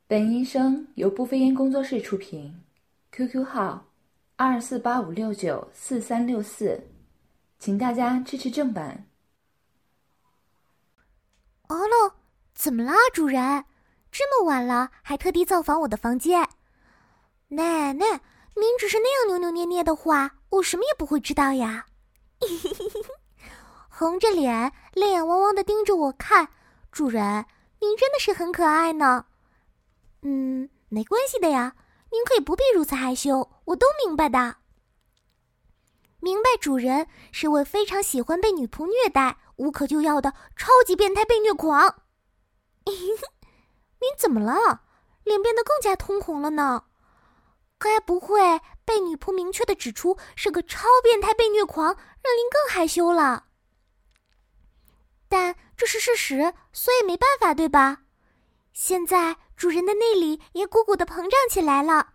本音声由不飞烟工作室出品 ，QQ 号2485694364，请大家支持正版。 哦喽，怎么了，主人？这么晚了还特地造访我的房间？奶奶，您只是那样扭扭捏捏的话，我什么也不会知道呀。红着脸，泪眼汪汪地盯着我看，主人，您真的是很可爱呢。没关系的呀，您可以不必如此害羞，我都明白的。明白，主人是位非常喜欢被女仆虐待、无可救药的超级变态被虐狂。您怎么了？脸变得更加通红了呢？该不会被女仆明确地指出是个超变态被虐狂，让您更害羞了？但这是事实，所以没办法，对吧？现在主人的内里也鼓鼓地膨胀起来了。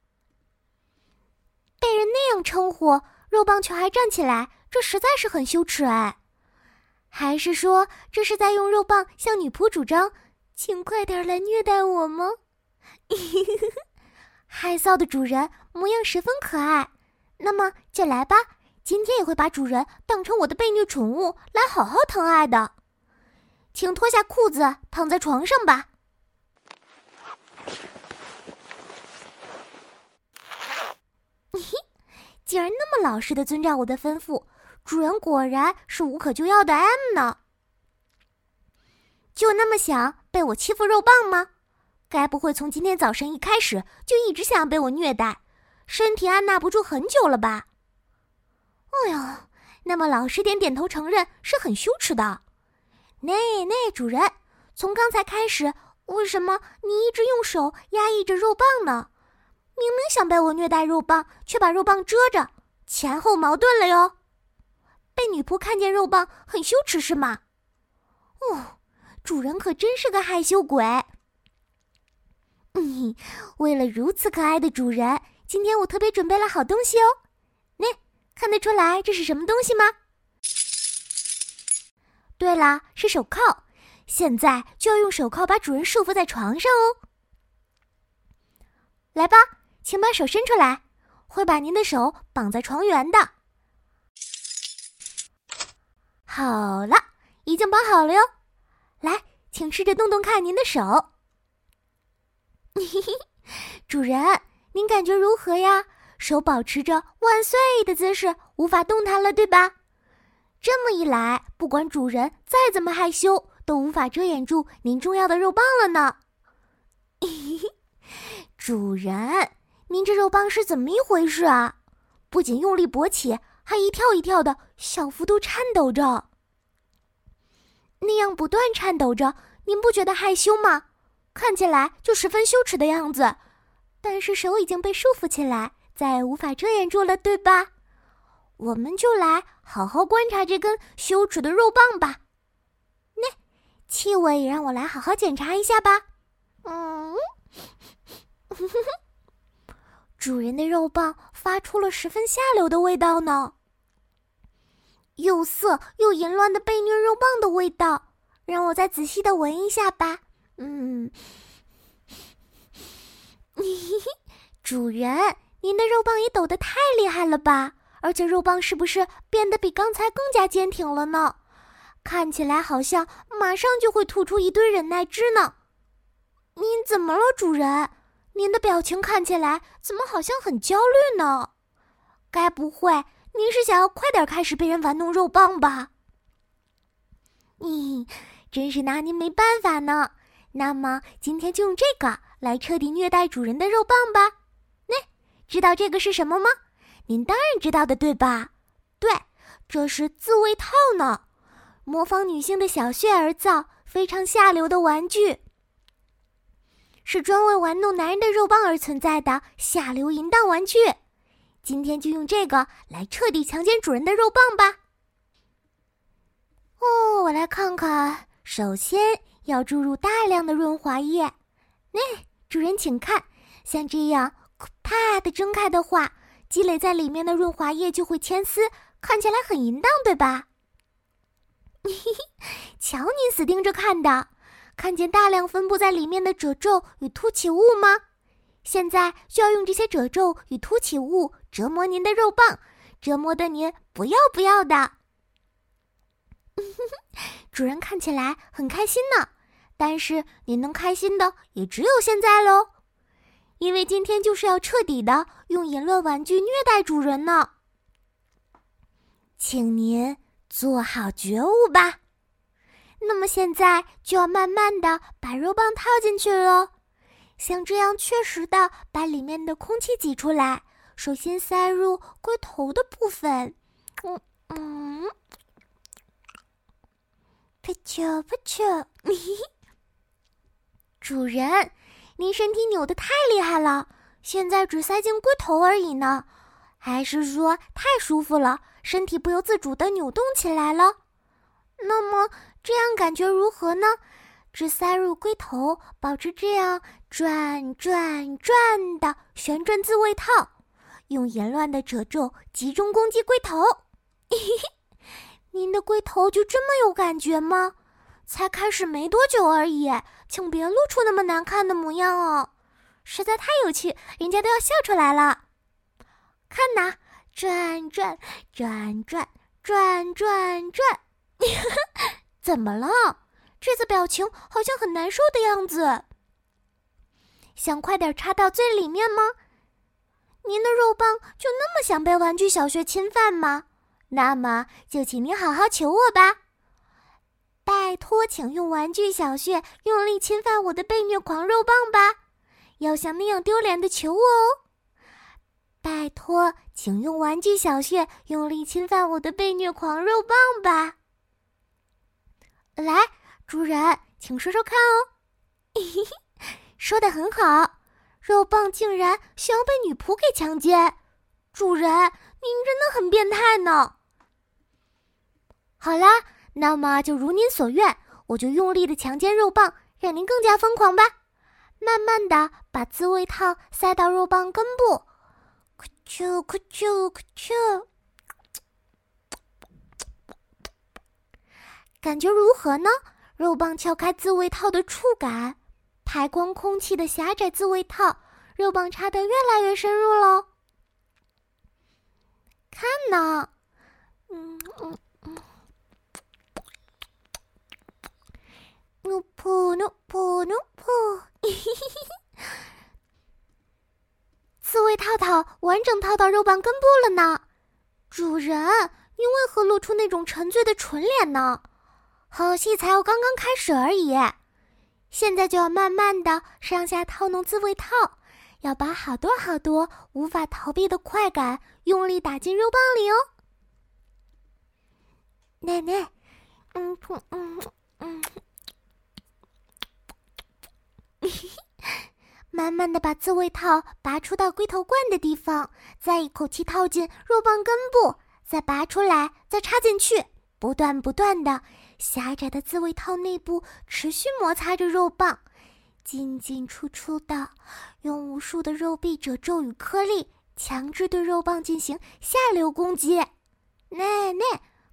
被人那样称呼，肉棒却还站起来，这实在是很羞耻哎。还是说这是在用肉棒向女仆主张，请快点来虐待我吗？害臊的主人模样十分可爱，那么就来吧，今天也会把主人当成我的被虐宠物来好好疼爱的。请脱下裤子躺在床上吧。竟然那么老实地遵照我的吩咐，主人果然是无可救药的 M 呢。就那么想被我欺负肉棒吗？该不会从今天早上一开始就一直想要被我虐待，身体按捺不住很久了吧？哎呦，那么老实点点头承认是很羞耻的。那主人，从刚才开始，为什么你一直用手压抑着肉棒呢？明明想被我虐待肉棒，却把肉棒遮着，前后矛盾了哟。被女仆看见肉棒很羞耻是吗？哦，主人可真是个害羞鬼。为了如此可爱的主人，今天我特别准备了好东西哦。看得出来这是什么东西吗？对了，是手铐。现在就要用手铐把主人束缚在床上哦。来吧，请把手伸出来，会把您的手绑在床缘的。好了，已经绑好了哟。来，请试着动动看您的手。主人，您感觉如何呀？手保持着万岁的姿势，无法动弹了，对吧？这么一来，不管主人再怎么害羞，都无法遮掩住您重要的肉棒了呢。主人，您这肉棒是怎么一回事啊？不仅用力勃起，还一跳一跳的小幅度颤抖着。那样不断颤抖着，您不觉得害羞吗？看起来就十分羞耻的样子，但是手已经被束缚起来，再也无法遮掩住了，对吧？我们就来好好观察这根羞耻的肉棒吧。气味也让我来好好检查一下吧。主人的肉棒发出了十分下流的味道呢，又涩又淫乱的被虐肉棒的味道，让我再仔细的闻一下吧。主人，您的肉棒也抖得太厉害了吧？而且肉棒是不是变得比刚才更加坚挺了呢？看起来好像马上就会吐出一堆忍耐汁呢。您怎么了，主人？您的表情看起来怎么好像很焦虑呢？该不会您是想要快点开始被人玩弄肉棒吧？真是拿您没办法呢。那么今天就用这个来彻底虐待主人的肉棒吧。知道这个是什么吗？您当然知道的，对吧？对，这是自慰套呢，模仿女性的小穴而造，非常下流的玩具，是专为玩弄男人的肉棒而存在的下流淫荡玩具。今天就用这个来彻底强奸主人的肉棒吧。我来看看，首先要注入大量的润滑液。主人请看，像这样啪的睁开的话，积累在里面的润滑液就会牵丝，看起来很淫荡，对吧？瞧您死盯着看的， 看见大量分布在里面的褶皱与凸起物吗？现在就要用这些褶皱与凸起物折磨您的肉棒，折磨的您不要不要的。主人看起来很开心呢，但是您能开心的也只有现在咯，因为今天就是要彻底的用淫乱玩具虐待主人呢。请您做好觉悟吧。那么现在就要慢慢的把肉棒套进去咯，像这样确实的把里面的空气挤出来，首先塞入龟头的部分。啪啾啪啾。主人，您身体扭得太厉害了，现在只塞进龟头而已呢，还是说太舒服了，身体不由自主地扭动起来了？那么这样感觉如何呢？只塞入龟头，保持这样转转转的旋转自慰套，用淫乱的褶皱集中攻击龟头。您的龟头就这么有感觉吗？才开始没多久而已，请别露出那么难看的模样哦，实在太有趣，人家都要笑出来了。看呐，转转转转转转转。怎么了？这次表情好像很难受的样子。想快点插到最里面吗？您的肉棒就那么想被玩具小穴侵犯吗？那么就请您好好求我吧。拜托，请用玩具小穴用力侵犯我的被虐狂肉棒吧，要像那样丢脸的求我哦。拜托，请用玩具小穴用力侵犯我的被虐狂肉棒吧。来，主人，请说说看哦。说得很好，肉棒竟然想要被女仆给强奸，主人，您真的很变态呢。好啦，那么就如您所愿，我就用力的强奸肉棒，让您更加疯狂吧。慢慢的把自慰套塞到肉棒根部，咕啾咕啾咕啾，感觉如何呢？肉棒撬开自慰套的触感，排光空气的狭窄自慰套，肉棒插得越来越深入咯。看呢，努噗努噗努噗，自慰套完整套到肉棒根部了呢。主人，您为何露出那种沉醉的纯脸呢？好戏才要刚刚开始而已，现在就要慢慢的上下套弄自慰套，要把好多好多无法逃避的快感用力打进肉棒里哦。奶奶，慢慢的把自慰套拔出到龟头冠的地方，再一口气套进肉棒根部，再拔出来，再插进去，不断的狭窄的自慰套内部持续摩擦着肉棒，进进出出的，用无数的肉壁褶皱与颗粒强制对肉棒进行下流攻击。奶奶，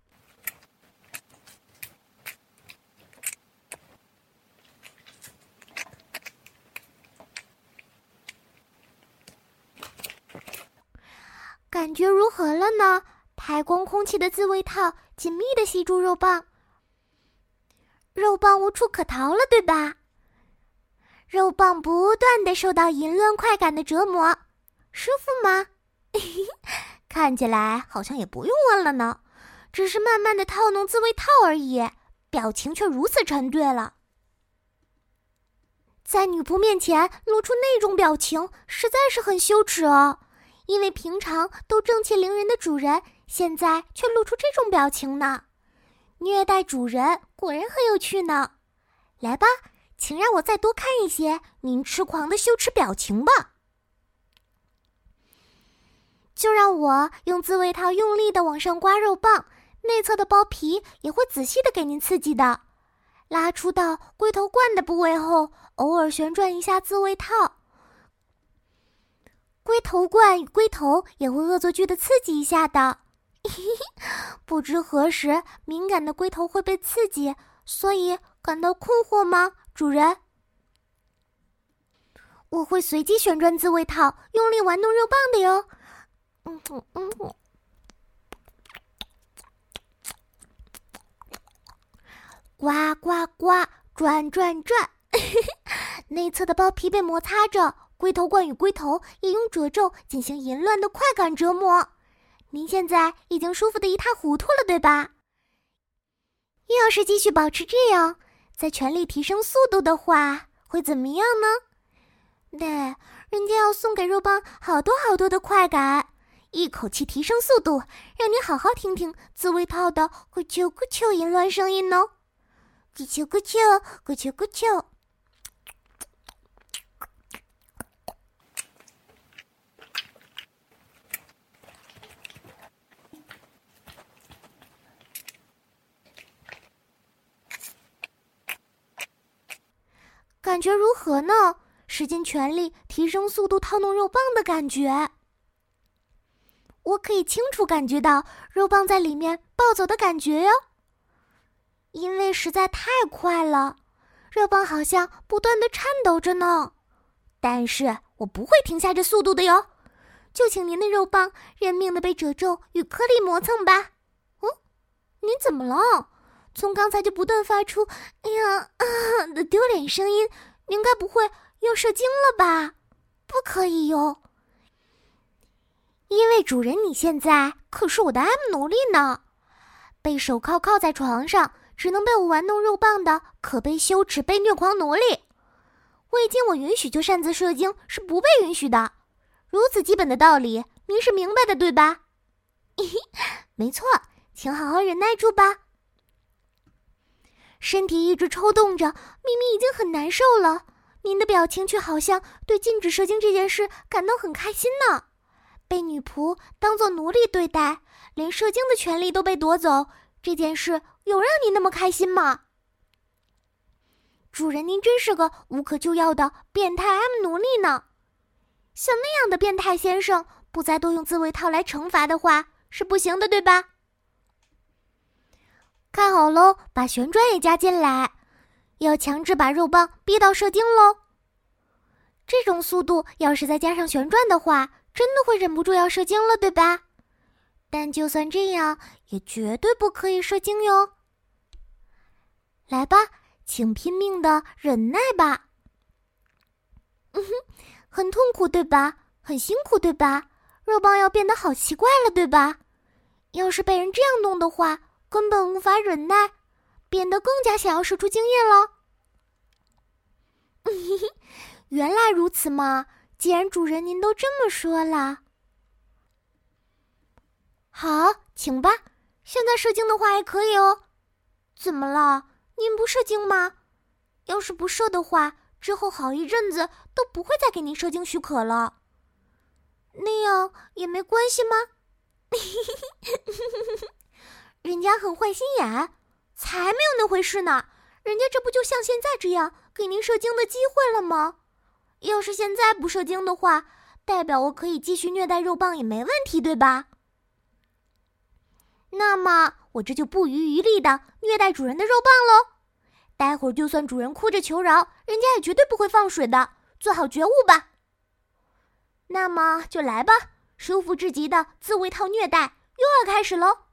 感觉如何了呢？排光空气的自慰套紧密地吸住肉棒，肉棒无处可逃了，对吧？肉棒不断地受到淫乱快感的折磨，舒服吗？看起来好像也不用问了呢，只是慢慢地套弄自慰套而已，表情却如此沉醉了。在女仆面前露出那种表情，实在是很羞耻哦。因为平常都正气凌人的主人，现在却露出这种表情呢。虐待主人果然很有趣呢。来吧，请让我再多看一些您痴狂的羞耻表情吧。就让我用自慰套用力地往上刮肉棒，内侧的包皮也会仔细地给您刺激的。拉出到龟头冠的部位后，偶尔旋转一下自慰套。龟头冠与龟头也会恶作剧地刺激一下的。不知何时敏感的龟头会被刺激，所以感到困惑吗？ 主人。我会随机旋转自慰套，用力玩弄肉棒的哟。呱呱呱，转转转。内侧的包皮被摩擦着，龟头冠与龟头也用褶皱进行淫乱的快感折磨。您现在已经舒服得一塌糊涂了，对吧？要是继续保持这样，再全力提升速度的话，会怎么样呢？对，人家要送给肉棒好多好多的快感，一口气提升速度，让你好好听听自慰套的咕啾咕啾淫乱声音哦。咕啾咕啾，咕啾咕啾。感觉如何呢？使尽全力提升速度套弄肉棒的感觉。我可以清楚感觉到肉棒在里面暴走的感觉哟。因为实在太快了，肉棒好像不断地颤抖着呢。但是我不会停下这速度的哟。就请您的肉棒认命地被褶皱与颗粒磨蹭吧。您怎么了？从刚才就不断发出“哎呀啊”的丢脸声音，您该不会又射精了吧？不可以哟，因为主人你现在可是我的 M 奴隶呢。被手铐铐在床上，只能被我玩弄肉棒的可悲羞耻被虐狂奴隶。未经我允许就擅自射精是不被允许的。如此基本的道理，您是明白的对吧？没错，请好好忍耐住吧。身体一直抽动着，明明已经很难受了，您的表情却好像对禁止射精这件事感到很开心呢。被女仆当作奴隶对待，连射精的权利都被夺走，这件事有让你那么开心吗？主人，您真是个无可救药的变态 M 奴隶呢。像那样的变态先生，不再多用自慰套来惩罚的话，是不行的，对吧？看好喽，把旋转也加进来，要强制把肉棒逼到射精喽。这种速度要是再加上旋转的话，真的会忍不住要射精了，对吧？但就算这样，也绝对不可以射精哟。来吧，请拼命的忍耐吧。很痛苦，对吧？很辛苦，对吧？肉棒要变得好奇怪了，对吧？要是被人这样弄的话，根本无法忍耐，变得更加想要射出精液了。原来如此嘛，既然主人您都这么说了。好，请吧，现在射精的话也可以哦。怎么了？您不射精吗？要是不射的话，之后好一阵子都不会再给您射精许可了。那样也没关系吗？人家很坏心眼，才没有那回事呢。人家这不就像现在这样给您射精的机会了吗？要是现在不射精的话，代表我可以继续虐待肉棒也没问题，对吧？那么我这就不遗余力的虐待主人的肉棒喽。待会儿就算主人哭着求饶，人家也绝对不会放水的，做好觉悟吧。那么就来吧，舒服至极的自慰套虐待又要开始喽。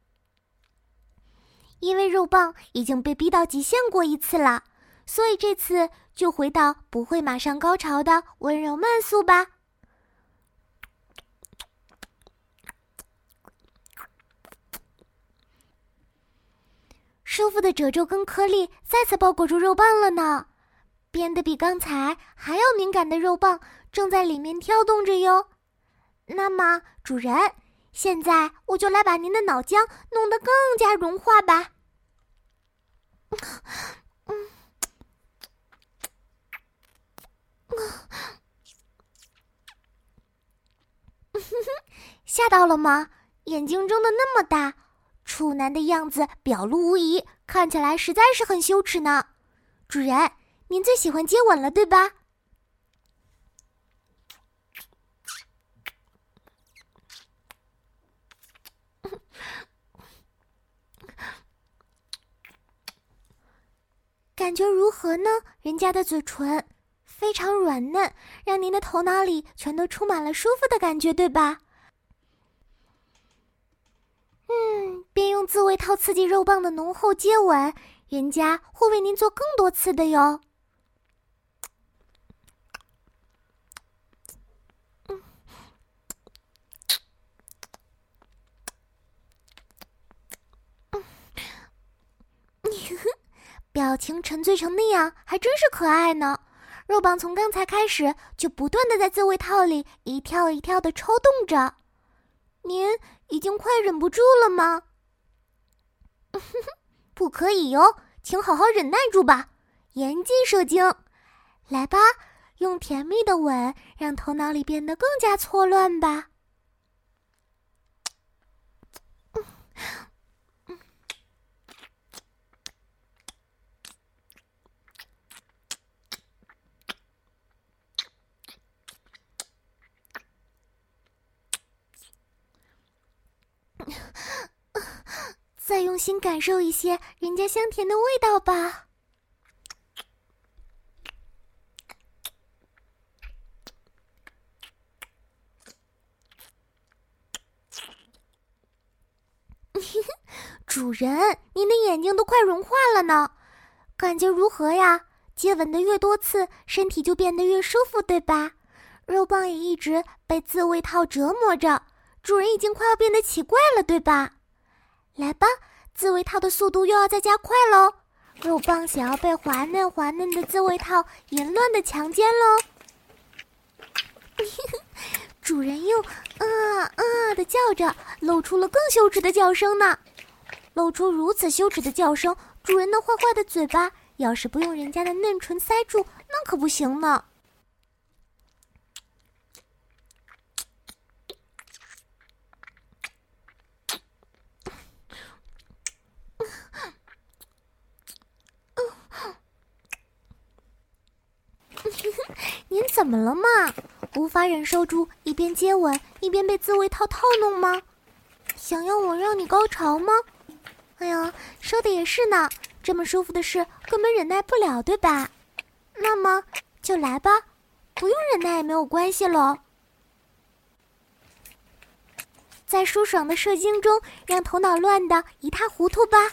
因为肉棒已经被逼到极限过一次了，所以这次就回到不会马上高潮的温柔慢速吧。舒服的褶皱跟颗粒再次包裹住肉棒了呢，变得比刚才还要敏感的肉棒正在里面跳动着哟。那么主人，现在我就来把您的脑浆弄得更加融化吧。吓到了吗？眼睛睁得那么大，处男的样子表露无遗，看起来实在是很羞耻呢。主人，您最喜欢接吻了，对吧？ 感觉如何呢？人家的嘴唇非常软嫩，让您的头脑里全都充满了舒服的感觉，对吧？边用自慰套刺激肉棒的浓厚接吻，人家会为您做更多次的哟。表情沉醉成那样，还真是可爱呢。肉棒从刚才开始就不断的在自慰套里一跳一跳的抽动着。您已经快忍不住了吗？不可以哟，请好好忍耐住吧，严禁射精。来吧，用甜蜜的吻让头脑里变得更加错乱吧。再用心感受一些人家香甜的味道吧。主人，您的眼睛都快融化了呢，感觉如何呀？接吻的越多次，身体就变得越舒服，对吧？肉棒也一直被自慰套折磨着，主人已经快要变得奇怪了，对吧？来吧，自慰套的速度又要再加快喽！肉棒想要被滑嫩滑嫩的自慰套淫乱的强奸喽！主人又的叫着，露出了更羞耻的叫声呢。露出如此羞耻的叫声，主人那坏坏的嘴巴要是不用人家的嫩唇塞住，那可不行呢。您怎么了嘛？无法忍受住一边接吻一边被自慰套套弄吗？想要我让你高潮吗？哎呀，说的也是呢，这么舒服的事根本忍耐不了，对吧？那么就来吧，不用忍耐也没有关系咯。在舒爽的射精中，让头脑乱得一塌糊涂吧。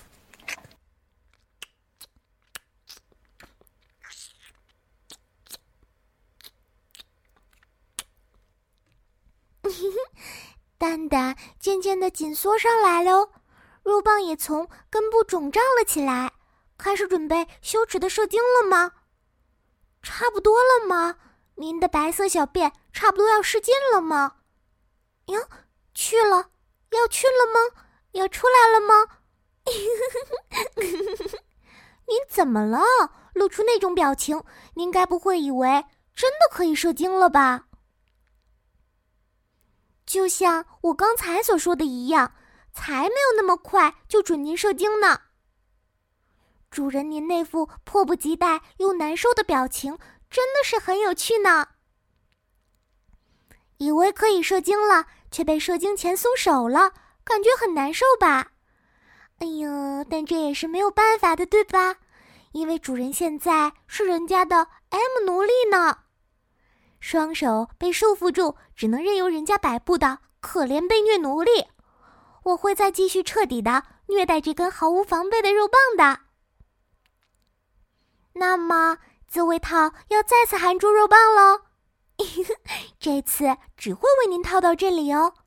蛋蛋渐渐地紧缩上来了，肉棒也从根部肿胀了起来，开始准备羞耻的射精了吗？差不多了吗？您的白色小便差不多要失禁了吗？呀，去了，要去了吗？要出来了吗？您怎么了？露出那种表情，您该不会以为真的可以射精了吧？就像我刚才所说的一样，才没有那么快就准您射精呢。主人，您那副迫不及待又难受的表情真的是很有趣呢。以为可以射精了，却被射精前松手了，感觉很难受吧？哎呀，但这也是没有办法的，对吧？因为主人现在是人家的 M 奴隶呢。双手被束缚住，只能任由人家摆布的可怜被虐奴隶。我会再继续彻底的虐待这根毫无防备的肉棒的。那么自慰套要再次含住肉棒喽。这次只会为您套到这里哦。